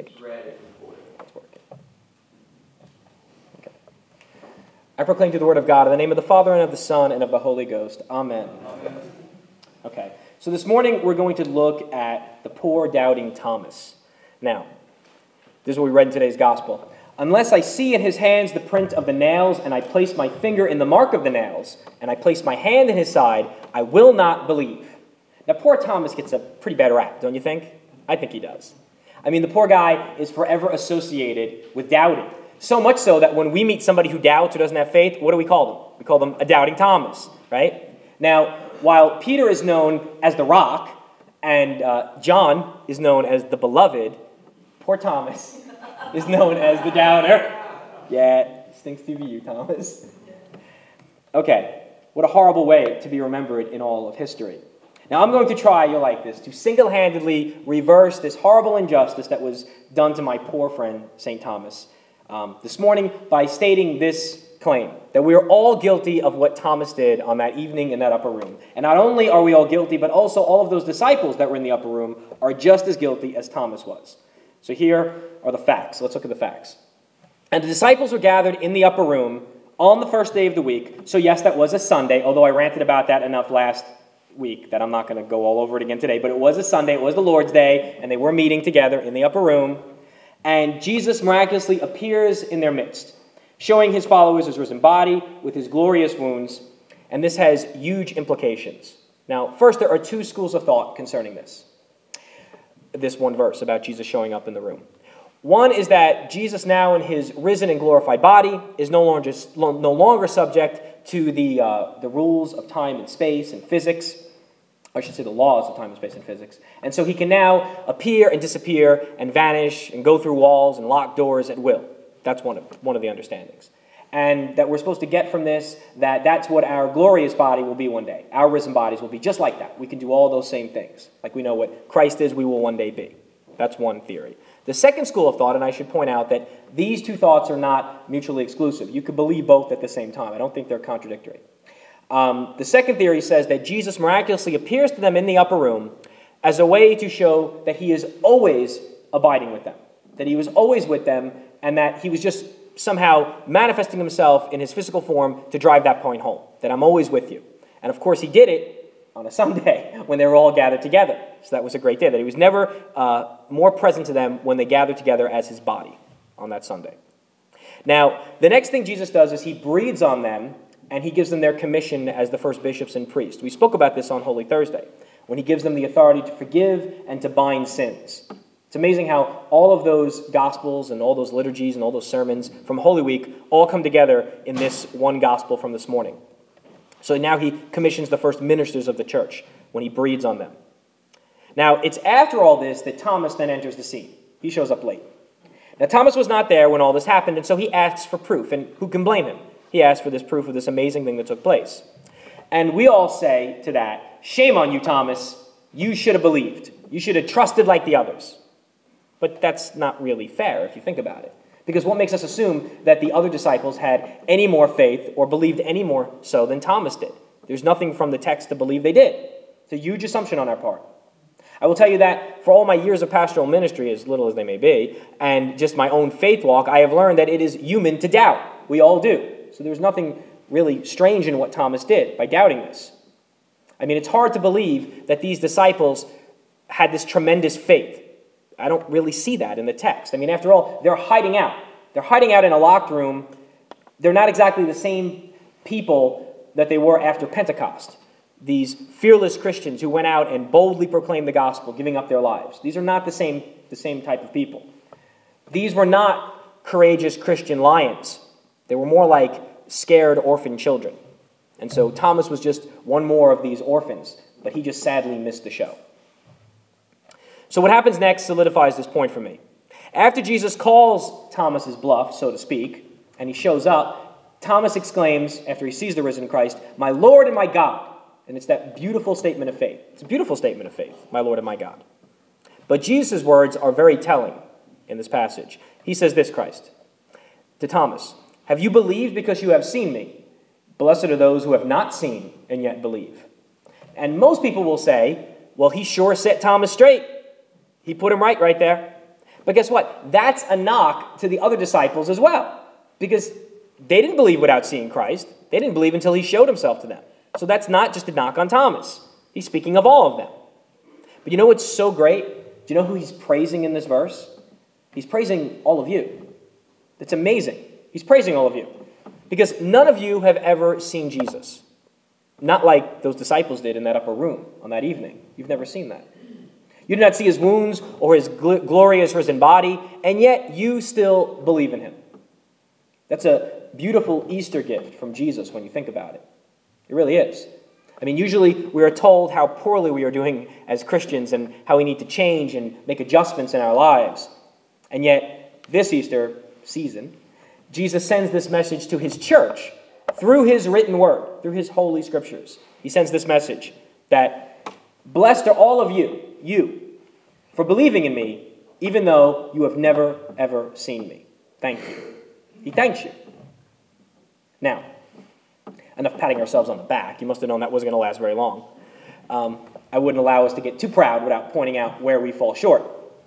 working? It's working. Okay. I proclaim to the word of God in the name of the Father, and of the Son, and of the Holy Ghost. Amen. Amen. Okay. So this morning we're going to look at the poor doubting Thomas. Now, this is what we read in today's gospel. Unless I see in his hands the print of the nails, and I place my finger in the mark of the nails, and I place my hand in his side, I will not believe. Now, poor Thomas gets a pretty bad rap, don't you think? I think he does. I mean, the poor guy is forever associated with doubting. So much so that when we meet somebody who doubts, who doesn't have faith, what do we call them? We call them a doubting Thomas, right? Now, while Peter is known as the rock, and John is known as the beloved, poor Thomas is known as the doubter. Yeah, stinks to be you, Thomas. Okay, what a horrible way to be remembered in all of history. Now, I'm going to try, you'll like this, to single-handedly reverse this horrible injustice that was done to my poor friend, St. Thomas, this morning by stating this claim, that we are all guilty of what Thomas did on that evening in that upper room. And not only are we all guilty, but also all of those disciples that were in the upper room are just as guilty as Thomas was. So here are the facts. Let's look at the facts. And the disciples were gathered in the upper room on the first day of the week. So yes, that was a Sunday, although I ranted about that enough last week that I'm not going to go all over it again today. But it was a Sunday, it was the Lord's Day, and they were meeting together in the upper room. And Jesus miraculously appears in their midst, showing his followers his risen body with his glorious wounds. And this has huge implications. Now, first, there are two schools of thought concerning this one verse about Jesus showing up in the room. One is that Jesus now in his risen and glorified body is no longer subject to the rules of time and space and physics. I should say the laws of time and space and physics. And so he can now appear and disappear and vanish and go through walls and lock doors at will. That's one of the understandings. And that we're supposed to get from this that that's what our glorious body will be one day. Our risen bodies will be just like that. We can do all those same things. Like we know what Christ is, we will one day be. That's one theory. The second school of thought, and I should point out that these two thoughts are not mutually exclusive. You could believe both at the same time. I don't think they're contradictory. The second theory says that Jesus miraculously appears to them in the upper room as a way to show that he is always abiding with them, that he was always with them, and that he was just somehow manifesting himself in his physical form to drive that point home, that I'm always with you. And of course, he did it on a Sunday when they were all gathered together. So that was a great day, that he was never more present to them when they gathered together as his body on that Sunday. Now, the next thing Jesus does is he breathes on them, and he gives them their commission as the first bishops and priests. We spoke about this on Holy Thursday, when he gives them the authority to forgive and to bind sins. It's amazing how all of those Gospels and all those liturgies and all those sermons from Holy Week all come together in this one Gospel from this morning. So now he commissions the first ministers of the church when he breathes on them. Now, it's after all this that Thomas then enters the scene. He shows up late. Now, Thomas was not there when all this happened, and so he asks for proof. And who can blame him? He asks for this proof of this amazing thing that took place. And we all say to that, shame on you, Thomas. You should have believed. You should have trusted like the others. But that's not really fair if you think about it. Because what makes us assume that the other disciples had any more faith or believed any more so than Thomas did? There's nothing from the text to believe they did. It's a huge assumption on our part. I will tell you that for all my years of pastoral ministry, as little as they may be, and just my own faith walk, I have learned that it is human to doubt. We all do. So there's nothing really strange in what Thomas did by doubting this. I mean, it's hard to believe that these disciples had this tremendous faith. I don't really see that in the text. I mean, after all, they're hiding out. They're hiding out in a locked room. They're not exactly the same people that they were after Pentecost. These fearless Christians who went out and boldly proclaimed the gospel, giving up their lives. These are not the same type of people. These were not courageous Christian lions. They were more like scared orphan children. And so Thomas was just one more of these orphans, but he just sadly missed the show. So what happens next solidifies this point for me. After Jesus calls Thomas's bluff, so to speak, and he shows up, Thomas exclaims, after he sees the risen Christ, "My Lord and my God." And it's that beautiful statement of faith. It's a beautiful statement of faith, my Lord and my God. But Jesus' words are very telling in this passage. He says this, Christ, to Thomas, "Have you believed because you have seen me? Blessed are those who have not seen and yet believe." And most people will say, well, he sure set Thomas straight. He put him right there. But guess what? That's a knock to the other disciples as well, because they didn't believe without seeing Christ. They didn't believe until he showed himself to them. So that's not just a knock on Thomas. He's speaking of all of them. But you know what's so great? Do you know who he's praising in this verse? He's praising all of you. That's amazing. He's praising all of you. Because none of you have ever seen Jesus. Not like those disciples did in that upper room on that evening. You've never seen that. You did not see his wounds or his glorious risen body, and yet you still believe in him. That's a beautiful Easter gift from Jesus when you think about it. It really is. I mean, usually we are told how poorly we are doing as Christians and how we need to change and make adjustments in our lives. And yet, this Easter season, Jesus sends this message to his church through his written word, through his holy scriptures. He sends this message that blessed are all of you, for believing in me, even though you have never, ever seen me. Thank you. He thanks you. Now, enough patting ourselves on the back. You must have known that wasn't going to last very long. I wouldn't allow us to get too proud without pointing out where we fall short.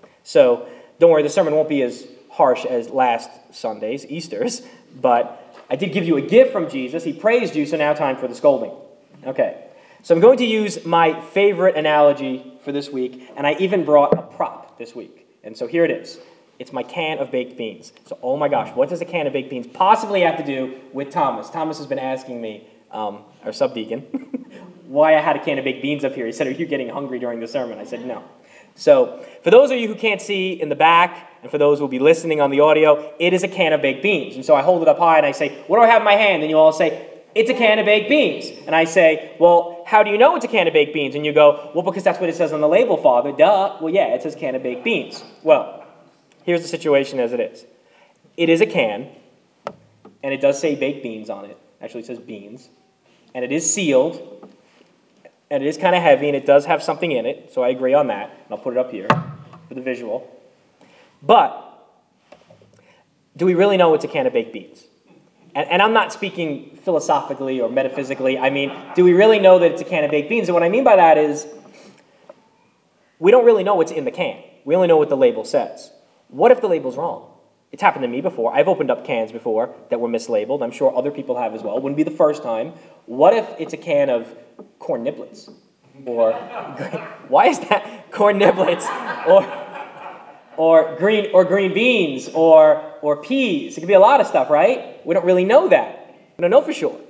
So don't worry, the sermon won't be as harsh as last Sunday's, Easter's, but I did give you a gift from Jesus. He praised you, so now time for the scolding. Okay, so I'm going to use my favorite analogy for this week, and I even brought a prop this week. And so here it is. It's my can of baked beans. So, oh my gosh, what does a can of baked beans possibly have to do with Thomas? Thomas has been asking me, our subdeacon, why I had a can of baked beans up here. He said, are you getting hungry during the sermon? I said, no. So, for those of you who can't see in the back, and for those who will be listening on the audio, it is a can of baked beans. And so I hold it up high and I say, what do I have in my hand? And you all say, it's a can of baked beans. And I say, well, how do you know it's a can of baked beans? And you go, well, because that's what it says on the label, Father. Duh. Well, yeah, it says can of baked beans. Well, here's the situation as it is. It is a can, and it does say baked beans on it. Actually, it says beans. And it is sealed, and it is kind of heavy, and it does have something in it, so I agree on that. And I'll put it up here for the visual. But do we really know it's a can of baked beans? And I'm not speaking philosophically or metaphysically. I mean, do we really know that it's a can of baked beans? And what I mean by that is we don't really know what's in the can. We only know what the label says. What if the label's wrong? It's happened to me before. I've opened up cans before that were mislabeled. I'm sure other people have as well. It wouldn't be the first time. What if it's a can of corn niblets? Or, why is that? Corn niblets. Or green beans, or peas. It could be a lot of stuff, right? We don't really know that. We don't know for sure.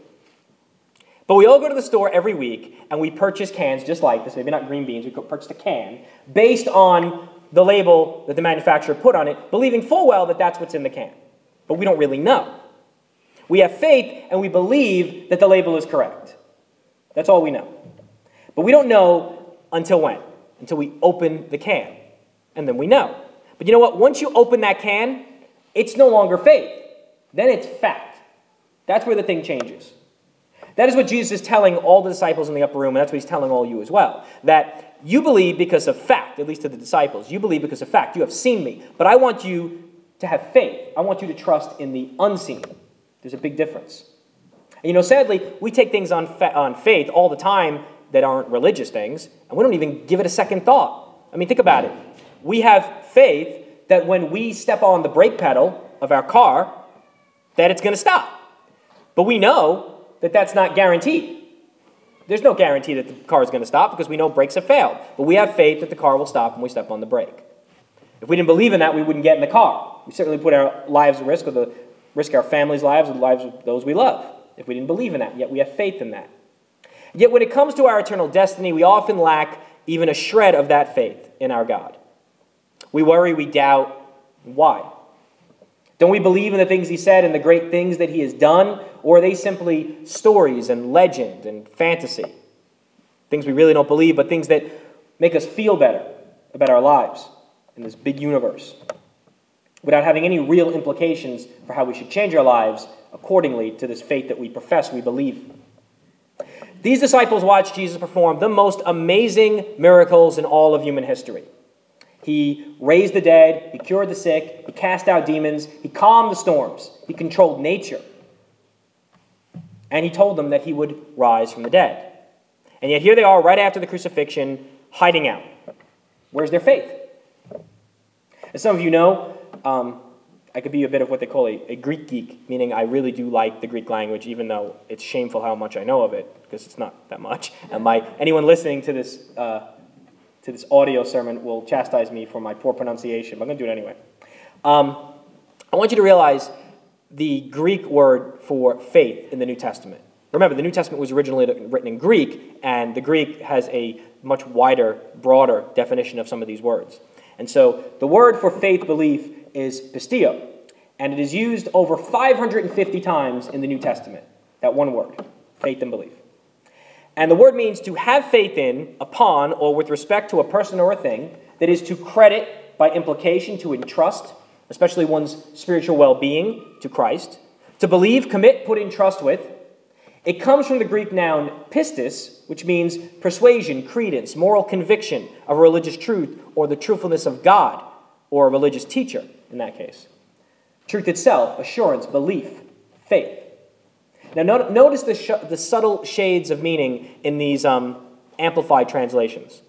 But we all go to the store every week, and we purchase cans just like this. Maybe not green beans. We purchase a can based on the label that the manufacturer put on it, believing full well that that's what's in the can. But we don't really know. We have faith, and we believe that the label is correct. That's all we know. But we don't know until when? Until we open the can. And then we know. But you know what? Once you open that can, it's no longer faith. Then it's fact. That's where the thing changes. That is what Jesus is telling all the disciples in the upper room, and that's what he's telling all you as well. That you believe because of fact, at least to the disciples. You believe because of fact. You have seen me. But I want you to have faith. I want you to trust in the unseen. There's a big difference. And you know, sadly, we take things on faith all the time that aren't religious things, and we don't even give it a second thought. I mean, think about it. We have faith that when we step on the brake pedal of our car, that it's going to stop. But we know that that's not guaranteed. There's no guarantee that the car is going to stop because we know brakes have failed. But we have faith that the car will stop when we step on the brake. If we didn't believe in that, we wouldn't get in the car. We certainly put our lives at risk, or risk our family's lives, or the lives of those we love, if we didn't believe in that. Yet we have faith in that. Yet when it comes to our eternal destiny, we often lack even a shred of that faith in our God. We worry, we doubt. Why? Don't we believe in the things he said and the great things that he has done? Or are they simply stories and legend and fantasy? Things we really don't believe, but things that make us feel better about our lives in this big universe, without having any real implications for how we should change our lives accordingly to this faith that we profess we believe. These disciples watched Jesus perform the most amazing miracles in all of human history. He raised the dead, he cured the sick, he cast out demons, he calmed the storms, he controlled nature. And he told them that he would rise from the dead. And yet here they are right after the crucifixion, hiding out. Where's their faith? As some of you know, I could be a bit of what they call a Greek geek, meaning I really do like the Greek language, even though it's shameful how much I know of it, because it's not that much. And anyone listening to this audio sermon will chastise me for my poor pronunciation, but I'm going to do it anyway. I want you to realize the Greek word for faith in the New Testament. Remember, the New Testament was originally written in Greek, and the Greek has a much wider, broader definition of some of these words. And so the word for faith belief is pistio, and it is used over 550 times in the New Testament, that one word, faith and belief. And the word means to have faith in, upon, or with respect to a person or a thing, that is to credit by implication, to entrust, especially one's spiritual well-being, to Christ, to believe, commit, put in trust with. It comes from the Greek noun pistis, which means persuasion, credence, moral conviction of a religious truth, or the truthfulness of God, or a religious teacher in that case. Truth itself, assurance, belief, faith. Now notice the subtle shades of meaning in these amplified translations.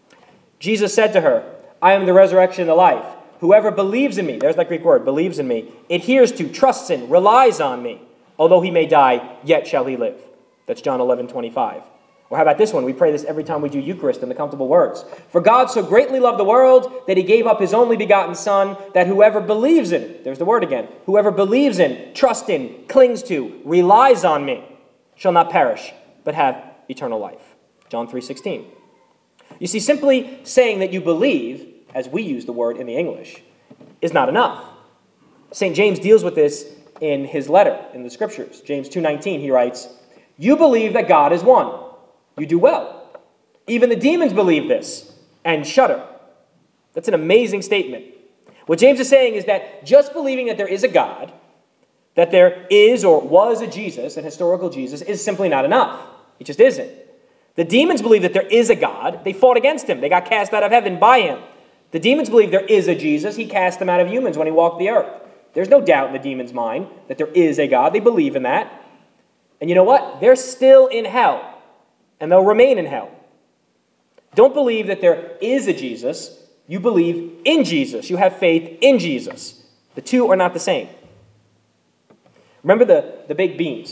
Jesus said to her, I am the resurrection and the life. Whoever believes in me, there's that Greek word, believes in me, adheres to, trusts in, relies on me. Although he may die, yet shall he live. That's John 11:25. Or how about this one? We pray this every time we do Eucharist in the comfortable words. For God so greatly loved the world that he gave up his only begotten Son, that whoever believes in, there's the word again, whoever believes in, trusts in, clings to, relies on me, shall not perish, but have eternal life. John 3:16. You see, simply saying that you believe, as we use the word in the English, is not enough. St. James deals with this in his letter in the Scriptures. James 2:19, he writes, you believe that God is one. You do well. Even the demons believe this and shudder. That's an amazing statement. What James is saying is that just believing that there is a God, that there is or was a Jesus, an historical Jesus, is simply not enough. It just isn't. The demons believe that there is a God. They fought against him. They got cast out of heaven by him. The demons believe there is a Jesus. He cast them out of humans when he walked the earth. There's no doubt in the demon's mind that there is a God. They believe in that. And you know what? They're still in hell. And they'll remain in hell. Don't believe that there is a Jesus. You believe in Jesus. You have faith in Jesus. The two are not the same. Remember the baked beans.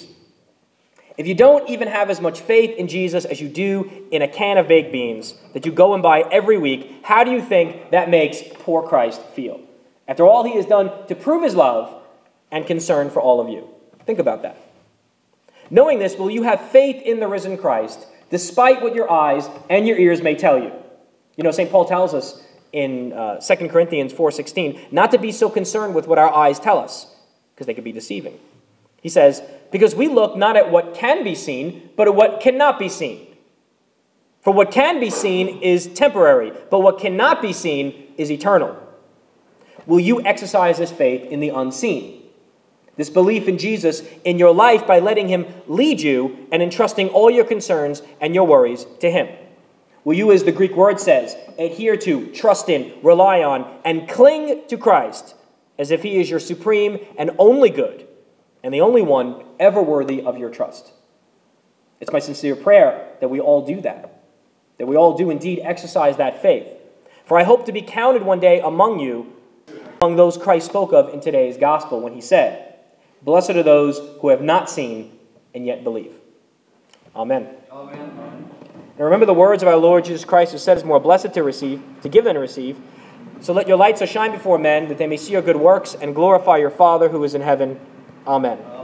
If you don't even have as much faith in Jesus as you do in a can of baked beans that you go and buy every week, how do you think that makes poor Christ feel? After all he has done to prove his love and concern for all of you. Think about that. Knowing this, will you have faith in the risen Christ, despite what your eyes and your ears may tell you? You know, St. Paul tells us in 2 Corinthians 4:16 not to be so concerned with what our eyes tell us, because they could be deceiving. He says, because we look not at what can be seen, but at what cannot be seen. For what can be seen is temporary, but what cannot be seen is eternal. Will you exercise this faith in the unseen? This belief in Jesus in your life by letting him lead you and entrusting all your concerns and your worries to him? Will you, as the Greek word says, adhere to, trust in, rely on, and cling to Christ as if he is your supreme and only good and the only one ever worthy of your trust? It's my sincere prayer that we all do that we all do indeed exercise that faith. For I hope to be counted one day among you, among those Christ spoke of in today's gospel when he said, blessed are those who have not seen and yet believe. Amen. Amen. And remember the words of our Lord Jesus Christ, who said it's more blessed to give than to receive. So let your light so shine before men that they may see your good works and glorify your Father who is in heaven. Amen.